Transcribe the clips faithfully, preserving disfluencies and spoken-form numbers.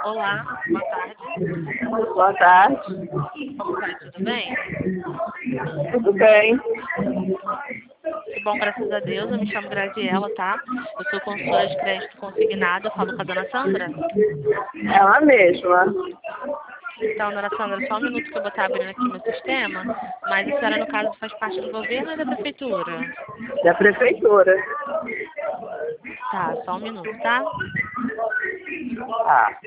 Olá, boa tarde. Boa tarde. Como vai? Tudo bem? Tudo bem? Que bom, graças a Deus. Eu me chamo Graziela, tá? Eu sou consultora de crédito consignado. Eu falo com a dona Sandra. Ela mesma. Então, dona Sandra, só um minuto que eu vou estar abrindo aqui meu sistema. Mas a senhora, no caso, faz parte do governo ou da prefeitura? Da prefeitura. Tá, só um minuto, tá? Ah.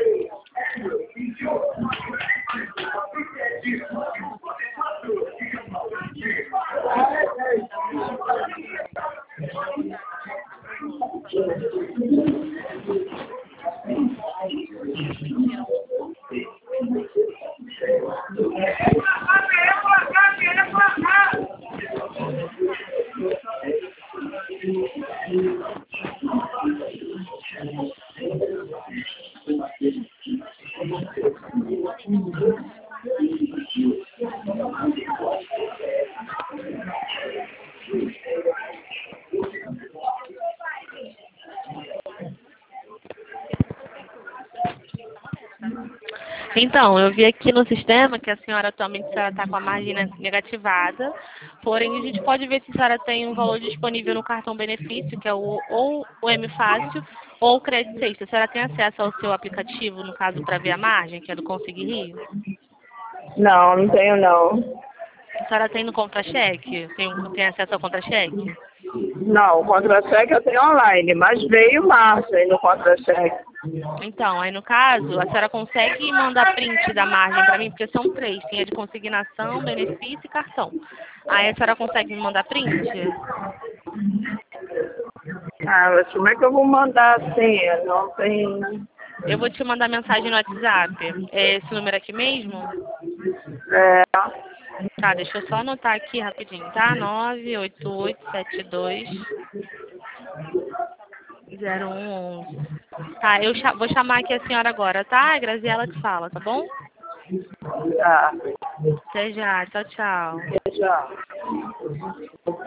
Então, eu vi aqui no sistema que a senhora atualmente está com a margem negativada, porém a gente pode ver se a senhora tem um valor disponível no cartão benefício, que é o, ou o M Fácil ou o Crédito Sexta. A senhora tem acesso ao seu aplicativo, no caso, para ver a margem, que é do Conseguir Rio? Não, não tenho não. A senhora tem no contra-cheque? Tem, um- tem acesso ao contra-cheque? Não, o contra-cheque eu tenho online, mas veio margem no contra-cheque. Então, aí no caso, a senhora consegue mandar print da margem para mim, porque são três, tem a de consignação, benefício e cartão. Aí a senhora consegue me mandar print? Ah, mas como é que eu vou mandar assim? Eu não tem. Eu vou te mandar mensagem no WhatsApp. É esse número aqui mesmo? É, Tá, deixa eu só anotar aqui rapidinho, tá? nove oito oito sete dois zero um onze. Tá, eu cha- vou chamar aqui a senhora agora, tá? É Graziela que fala, tá bom? tá. Até já, tchau, tchau. Já.